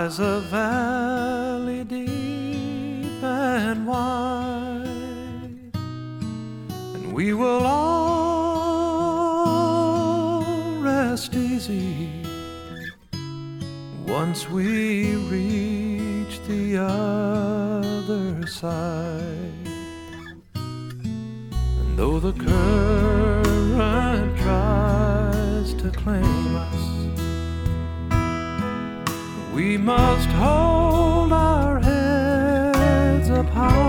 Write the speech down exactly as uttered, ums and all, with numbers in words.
lies a valley deep and wide, and we will all rest easy once we reach the other side. And though the current tries to claim us, we must hold our heads up high.